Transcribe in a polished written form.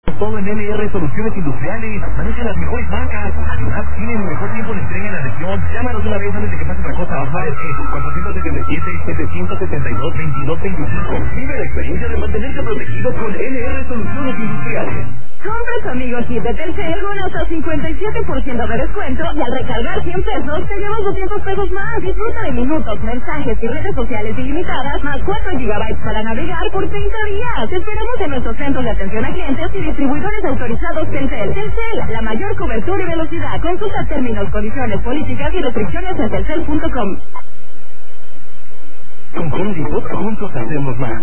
Todo en LR Soluciones Industriales. Maneja las mejores marcas. Además, tienen el mejor tiempo de entrega en la región. Llámanos de una vez antes de que pase otra cosa. 477-722-2225. Vive la experiencia de mantenerse protegido con LR Soluciones Industriales. Compra tu amigo kit de Telcel con hasta 57% de descuento y al recargar 100 pesos te llevas 200 pesos más. Disfruta de minutos, mensajes y redes sociales ilimitadas más 4 GB para navegar por 30 días. Te esperamos en nuestros centros de atención a clientes y distribuidores autorizados Telcel. Telcel, la mayor cobertura y velocidad. Consulta términos, condiciones, políticas y restricciones en telcel.com. Con Home Depot juntos hacemos más.